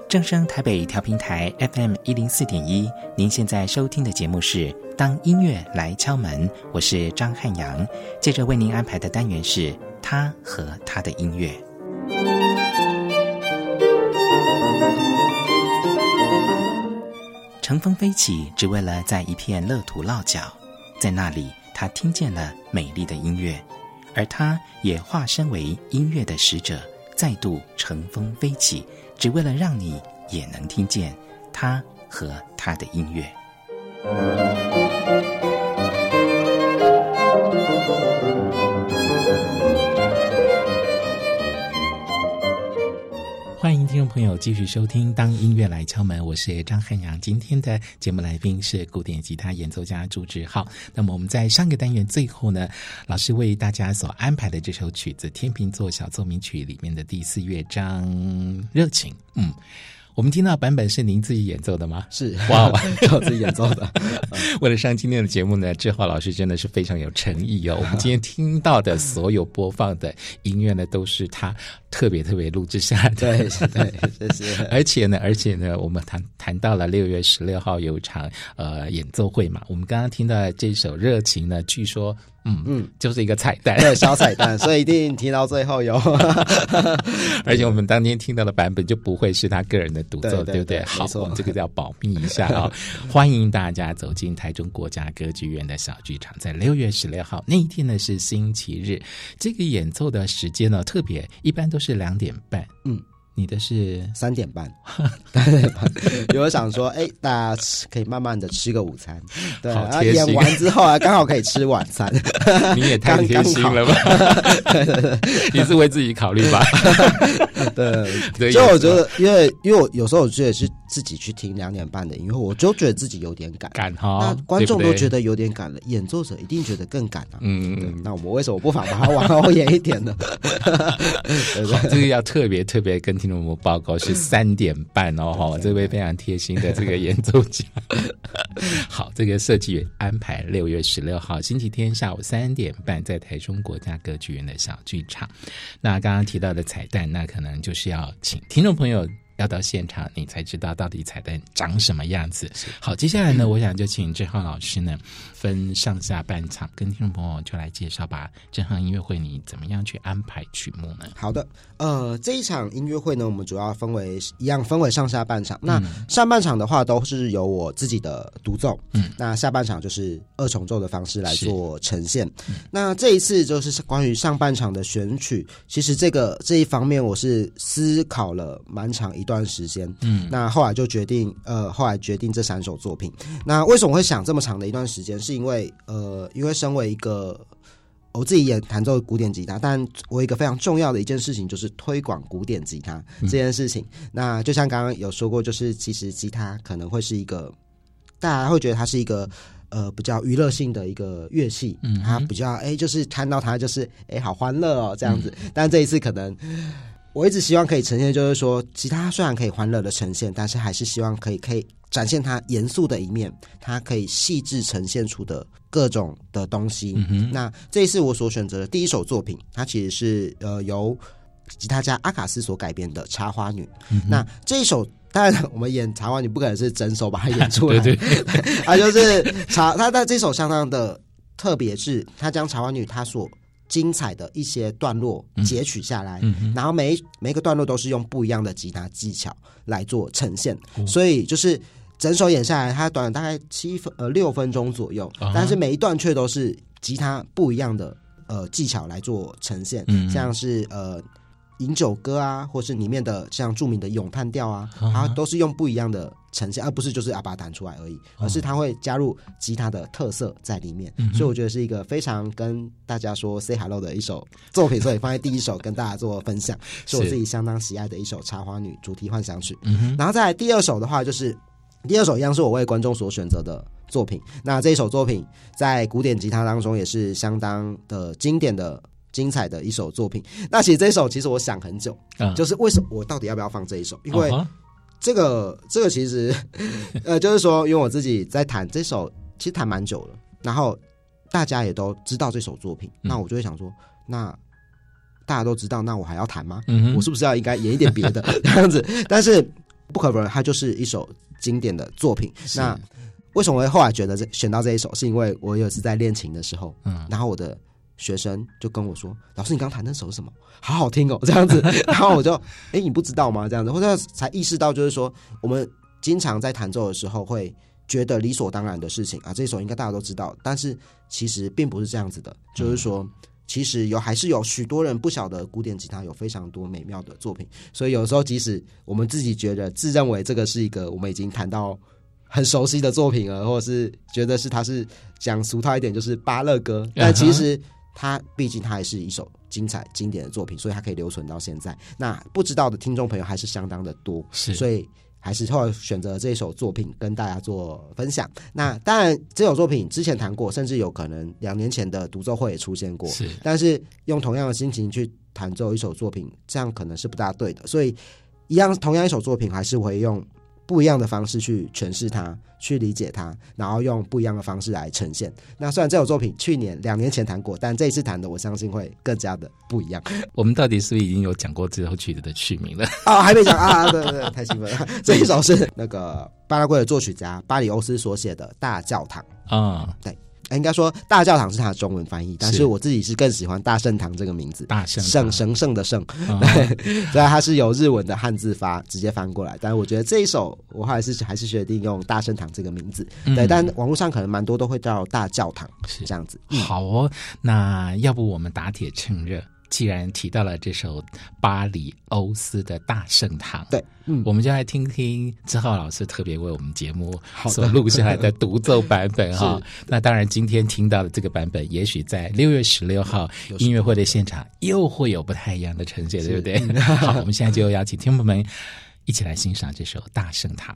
正声台北调频台 FM104.1，您现在收听的节目是当音乐来敲门，我是张汉阳。接着为您安排的单元是他和他的音乐。乘风飞起，只为了在一片乐土落脚，在那里他听见了美丽的音乐，而他也化身为音乐的使者，再度乘风飞起，只为了让你也能听见他和他的音乐。欢迎听众朋友继续收听当音乐来敲门，我是张汉阳。今天的节目来宾是古典吉他演奏家朱志浩。那么我们在上个单元最后呢，老师为大家所安排的这首曲子天秤座小奏鸣曲里面的第4乐章热情。我们听到版本是您自己演奏的吗？ 是， 哇， 我自己演奏的。 为了上今天的节目呢，志浩老师真的是非常有诚意哦。我们今天听到的所有播放的音乐呢，都是他特别录制下来的。 对，谢谢。 而且呢，我们谈到了6月16号有一场演奏会嘛。我们刚刚听到的这首热情呢，据说就是一个彩蛋， 对，小彩蛋，所以一定听到最后有。 而且我们当天听到的版本就不会是他个人的独奏， 对不对？好，我们这个要保密一下啊。欢迎大家走进台中国家歌剧院的小剧场，在6月16号那一天呢是星期日，这个演奏的时间呢特别，一般都是2点半。你的是 3点半，3点半。有人想说，大家可以慢慢的吃个午餐，对，然后演完之后刚好可以吃晚餐。 你也太贴心了吧？对，你是为自己考虑吧？对， 就我觉得，因为我有时候我觉得是自己去听2点半的音乐，我就觉得自己有点赶哈，那观众都觉得有点赶了，演奏者一定觉得更赶啊。那我们为什么不妨把它往后演一点呢？ 好，这个要特别跟听众们报告是3点半哦，这位非常贴心的这个演奏家。好，这个设计安排6月16号星期天下午3点半在台中国家歌剧院的小剧场。那刚刚提到的彩蛋，那可能就是要请听众朋友要到现场你才知道到底彩蛋长什么样子。好，接下来呢，我想就请志浩老师呢分上下半场跟听众朋友就来介绍吧。这场音乐会你怎么样去安排曲目呢？ 好的，这一场音乐会呢，我们主要分为上下半场。那上半场的话都是由我自己的独奏，那下半场就是2重奏的方式来做呈现。那这一次就是关于上半场的选曲，其实这一方面我是思考了蛮长一段时间。那后来就决定这3首作品。那为什么会想这么长的一段时间？是因为身为一个我自己也弹奏古典吉他，但我有一个非常重要的一件事情就是推广古典吉他这件事情。那就像刚刚有说过，就是其实吉他可能会是一个大家会觉得它是一个比较娱乐性的一个乐器，它比较就是看到它就是好欢乐哦这样子。但这一次可能我一直希望可以呈现，就是说吉他虽然可以欢乐的呈现，但是还是希望可以展现它严肃的一面，它可以细致呈现出的各种的东西。那这一次我所选择的第1首作品，它其实是由吉他家阿卡斯所改编的《茶花女》。那这一首当然我们演茶花女不可能是整首把它演出来，对，它就是它在这首相当的特别，是它将茶花女它所精彩的一些段落截取下来，然后每一个段落都是用不一样的吉他技巧来做呈现，所以就是整首演下来它短大概6分钟左右，但是每一段却都是吉他不一样的技巧来做呈现，像是饮酒歌啊，或是里面的像著名的咏叹调啊，它都是用不一样的呈现，而不是就是把它弹出来而已，而是它会加入吉他的特色在里面。所以我觉得是一个非常跟大家说 say hello 的一首作品，所以放在第1首跟大家做分享，是我自己相当喜爱的一首茶花女主题幻想曲。然后再来第2首的话，就是第2首一样是我为观众所选择的作品。那这一首作品在古典吉他当中也是相当的经典的精彩的一首作品。那其实这一首其实我想很久，就是为什么我到底要不要放这一首，因为这个其实就是说因为我自己在弹这首其实弹蛮久了，然后大家也都知道这首作品，那我就会想说，那大家都知道，那我还要弹吗？我是不是要应该演一点别的这样子？但是不可否认它就是一首经典的作品。那为什么会后来觉得选到这一首，是因为我有一次在练琴的时候，然后我的学生就跟我说，老师你刚弹那首是什么，好好听哦，这样子。然后我就你不知道吗，这样子，或者才意识到就是说我们经常在弹奏的时候会觉得理所当然的事情啊，这首应该大家都知道，但是其实并不是这样子的，就是说其实还是有许多人不晓得古典吉他有非常多美妙的作品，所以有时候即使我们自己觉得自认为这个是一个我们已经弹到很熟悉的作品了，或者是觉得它是讲俗套一点就是芭乐歌，但其实它毕竟它还是一首精彩经典的作品，所以它可以留存到现在。那不知道的听众朋友还是相当的多，所以还是后来选择这首作品跟大家做分享。那当然这首作品之前弹过，甚至有可能2年前的独奏会也出现过，但是用同样的心情去弹奏一首作品，这样可能是不大对的，所以同样一首作品还是会用不一样的方式去诠释它，去理解它，然后用不一样的方式来呈现。那虽然这首作品2年前弹过，但这一次弹的我相信会更加的不一样。 我们到底是不是已经有讲过这首曲子的曲名了？ 还没讲啊！对对对，太兴奋了。这一首是那个巴拉圭的作曲家巴里欧斯所写的《大教堂》对。应该说大教堂是他的中文翻译，但是我自己是更喜欢大圣堂这个名字， 大圣堂神圣的圣，对，所以它是由日文的汉字直接翻过来，但是我觉得这一首我还是决定用大圣堂这个名字，对，但网络上可能蛮多都会叫大教堂这样子。 好哦，那要不我们打铁趁热，既然提到了这首巴里欧斯的大圣堂， 对， 我们就来听听志浩老师特别为我们节目所录下来的独奏版本哈。那当然今天听到的这个版本，也许在6月16号音乐会的现场又会有不太一样的呈现，对不对？好，我们现在就邀请听众们一起来欣赏这首大圣堂。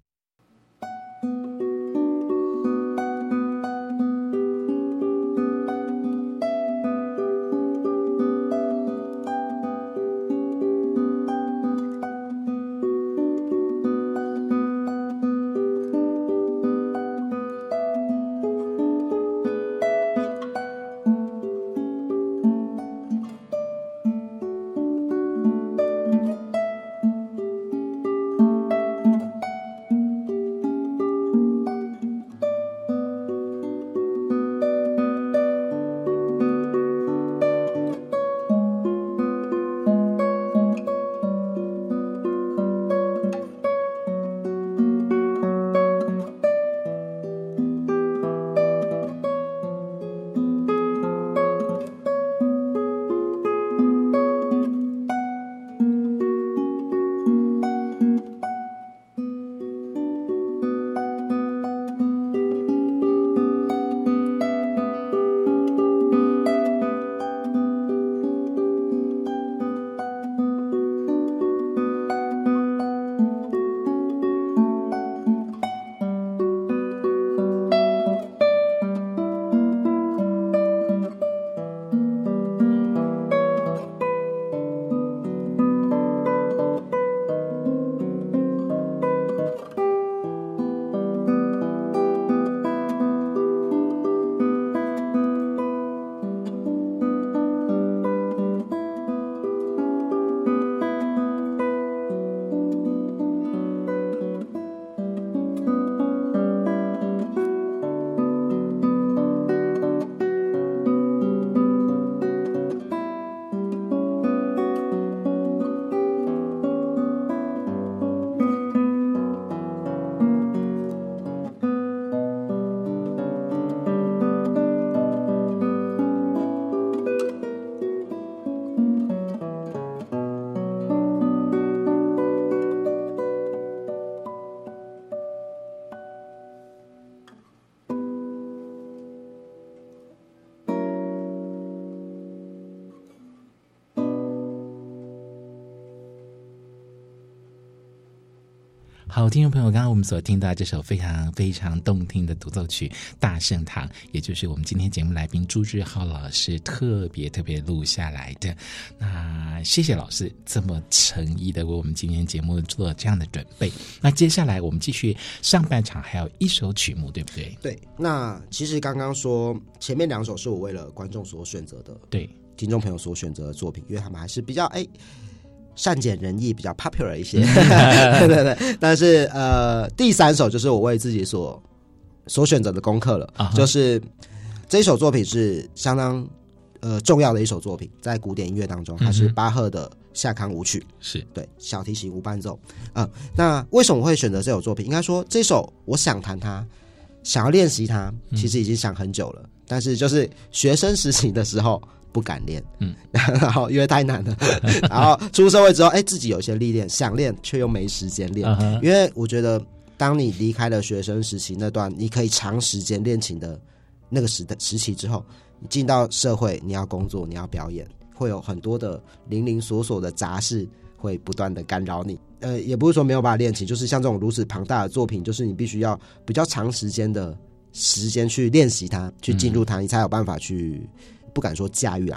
好，听众朋友，刚刚我们所听到这首非常非常动听的独奏曲《大圣堂》，也就是我们今天节目来宾朱志浩老师特别录下来的。那谢谢老师这么诚意的为我们今天节目做这样的准备。那接下来我们继续上半场，还有一首曲目，对不对？ 对，那其实刚刚说前面2首是我为了观众所选择的， 对， 听众朋友所选择的作品，因为他们还是比较善解人意，比较 popular 一些。对对对，但是第3首就是我为自己所选择的功课了，就是这一首作品是相当重要的一首作品，在古典音乐当中，它是巴赫的夏康舞曲， 是对小提琴无伴奏。那为什么我会选择这首作品？应该说这首我想弹它，想要练习它，其实已经想很久了，但是就是学生时期的时候不敢练，然后因为太难了，然后出社会之后，自己有一些历练，想练却又没时间练，因为我觉得当你离开了学生时期那段你可以长时间练琴的那个时期之后，你进到社会，你要工作，你要表演，会有很多的零零琐琐的杂事会不断的干扰你。也不是说没有办法练琴，就是像这种如此庞大的作品，就是你必须要比较长时间去练习它，去进入它，你才有办法去，不敢说驾驭啊，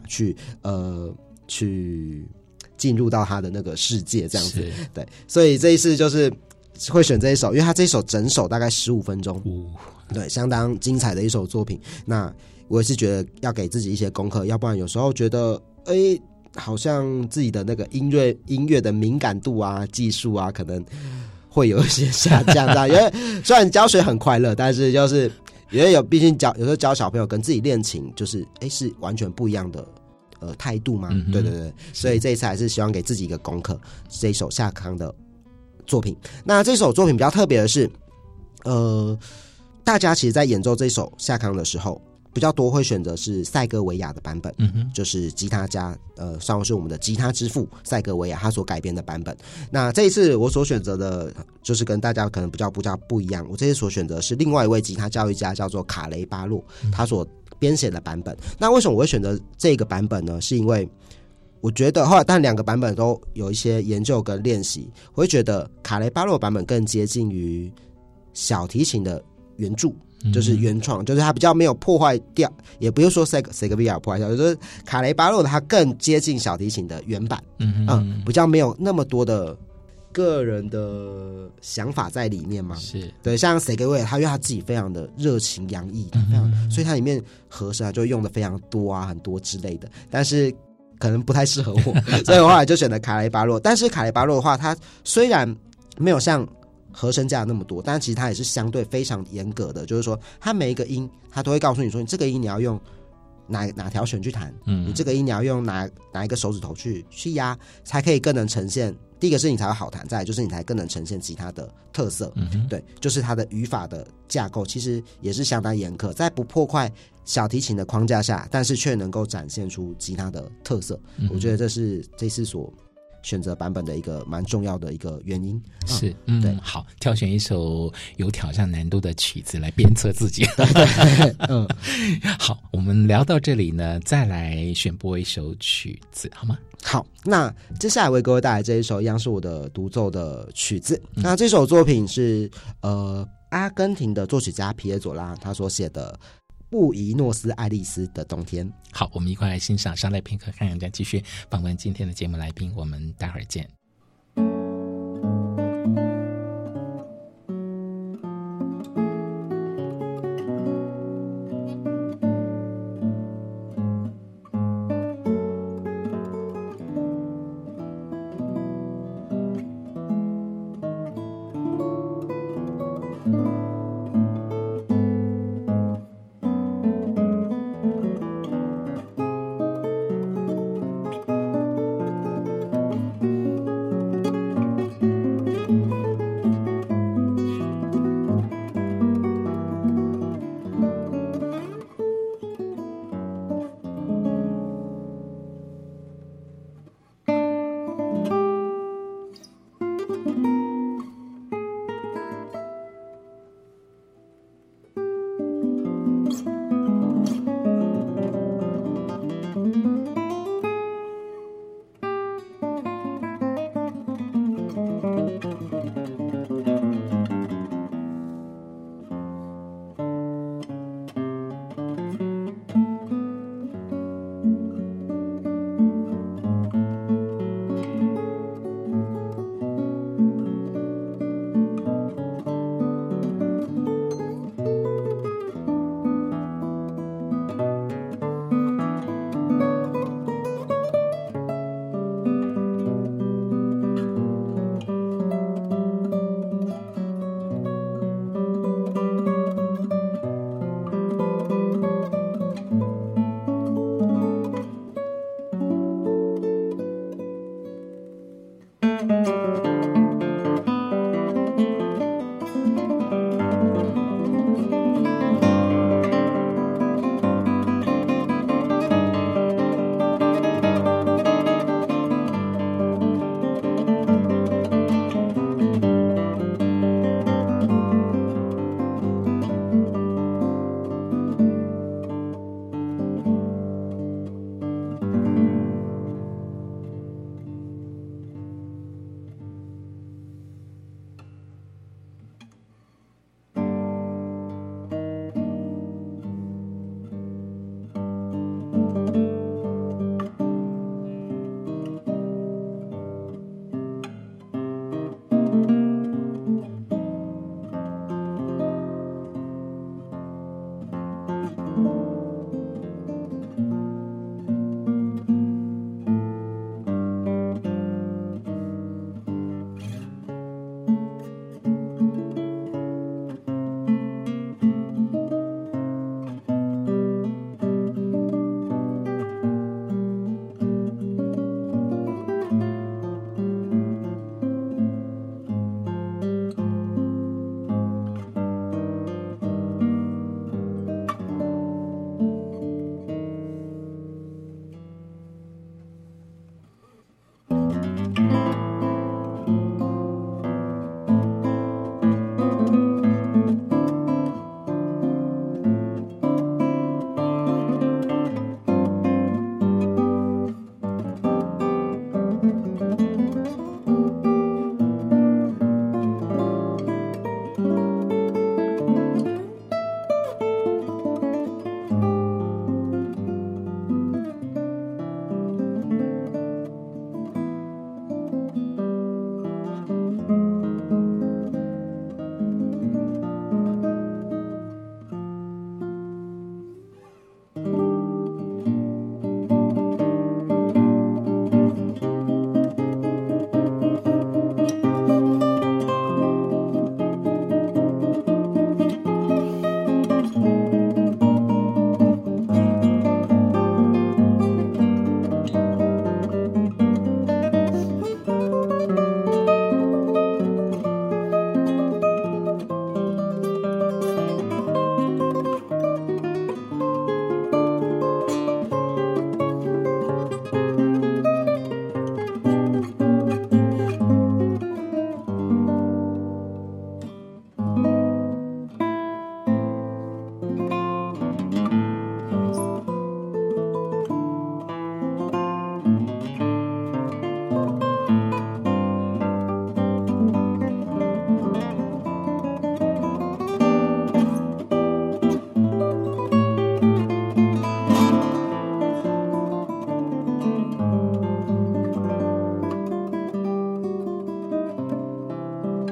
去进入到他的那个世界这样子。对，所以这一次就是会选这一首，因为他这一首整首大概15分钟，对，相当精彩的一首作品。那我也是觉得要给自己一些功课，要不然有时候觉得好像自己的那个音乐的敏感度啊、技术啊，可能会有一些下降的。因为虽然教学很快乐，但是就是因为毕竟有时候教小朋友跟自己练琴，就是是完全不一样的态度嘛。对对对，所以这一次还是希望给自己一个功课，这一首夏康的作品。那这首作品比较特别的是，大家其实在演奏这首夏康的时候，比较多会选择是塞戈维亚的版本，就是吉他家算是我们的吉他之父塞戈维亚他所改编的版本。那这一次我所选择的就是跟大家可能比较不一样，我这次所选择是另外一位吉他教育家叫做卡雷巴洛，他所编写的版本。那为什么我会选择这个版本呢？是因为我觉得后来但2个版本都有一些研究跟练习，我会觉得卡雷巴洛版本更接近于小提琴的原著，就是原创，就是它比较没有破坏掉，也不用说塞戈维亚破坏掉，就是卡雷巴洛的它更接近小提琴的原版，比较没有那么多的个人的想法在里面嘛。 是对，像塞戈维亚，他因为他自己非常的热情洋溢，所以它里面和声就用的非常多啊，很多之类的，但是可能不太适合我，所以我后来就选了卡雷巴洛。但是卡雷巴洛的话，它虽然没有像和声架那么多，但其实它也是相对非常严格的，就是说它每一个音它都会告诉你说，你这个音你要用哪条弦去弹，你这个音你要用哪一个手指头去压，才可以更能呈现。第一个是你才会好弹，再来就是你才更能呈现吉他的特色。对，就是它的语法的架构其实也是相当严苛，在不破坏小提琴的框架下，但是却能够展现出吉他的特色。我觉得这是这次所选择版本的一个蛮重要的一个原因。 是，对，好，挑选一首有挑战难度的曲子来鞭策自己。好，我们聊到这里呢，再来选播一首曲子，好吗？ 好，那接下来为各位带来这一首一样是我的独奏的曲子。那这首作品是阿根廷的作曲家皮耶佐拉他所写的布宜诺斯艾利斯的冬天。 好，我们一块来欣赏，稍待片刻，看看再继续访问今天的节目来宾，我们待会儿见。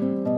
拜。